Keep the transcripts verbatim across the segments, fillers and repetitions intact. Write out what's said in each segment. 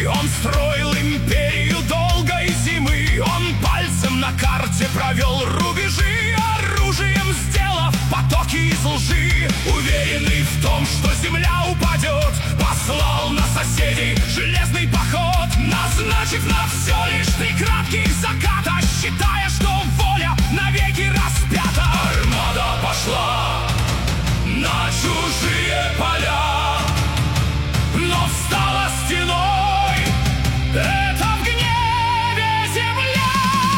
Он строил империю долгой зимы. Он пальцем на карте провел рубежи, оружием сделав потоки из лжи. Уверенный в том, что земля упадет, послал на соседей железный поход, назначив на все лишь три кратких заката, считая, что воля навеки распята. Армада пошла на чужие поля, но встала стеной. Это в гневе земля.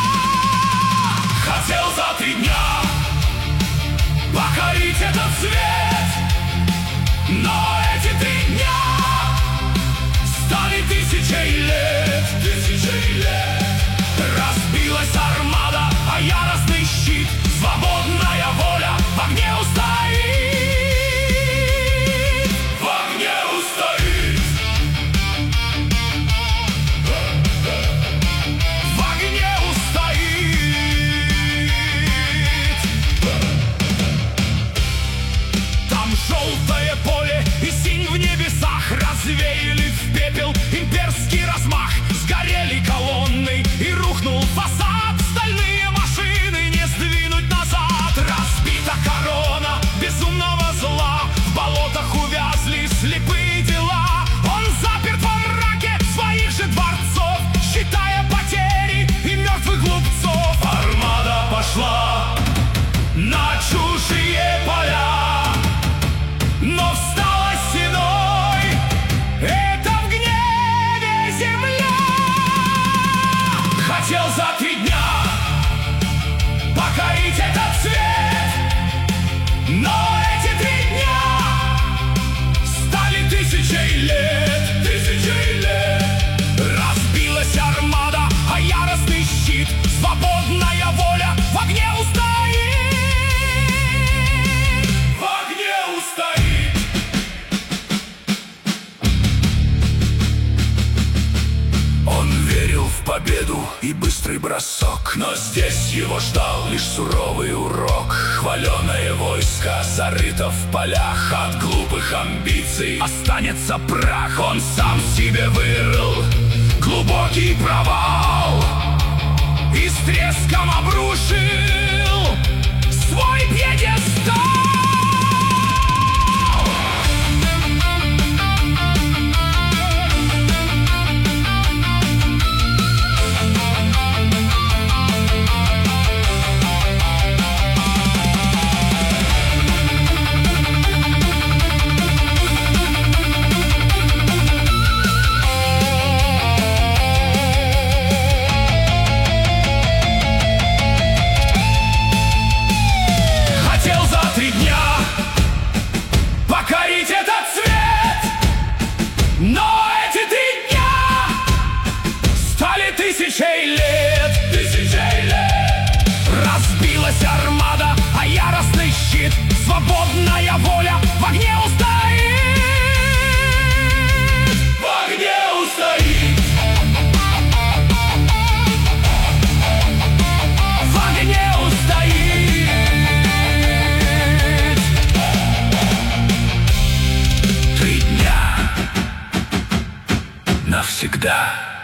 Хотел за три дня покорить этот свет, но эти три дня стали тысячей лет. Тысячей лет. Разбилась армада, а яростный щит. Свободная воля в огне устоит. В огне устоит. В огне устоит. Там желтое поле и синь в небесах развеяли в пепел имперский размах. Сгорели колонны и рухнул фасад. Стальные машины не сдвинуть назад. Разбита корона безумного зла. В болотах увязли слепые дела. Он заперт во мраке своих же дворцов, считая потери и мертвых глупцов. Армада пошла на чужие поля, но встала стеной. Это в гневе земля. Хотел за три дня покорить этот свет, но эти три дня стали тысячей лет. Тысячей лет. Разбилась армада, а яростный щит. Свободная воля в огне устоит. В огне устоит. Он верил в победу и быстрый бросок, но здесь его ждал лишь суровый урок. Хваленое войско зарыто в полях, от глупых амбиций останется прах. Он сам себе вырыл глубокий провал и с треском обрушил свой пьедестал. Покорить этот свет, но эти три дня стали тысячей лет. Тысячей лет. Разбилась армада, а яростный щит. Свободная воля в огне устоит. В огне устоит. В огне устоит. Три дня навсегда.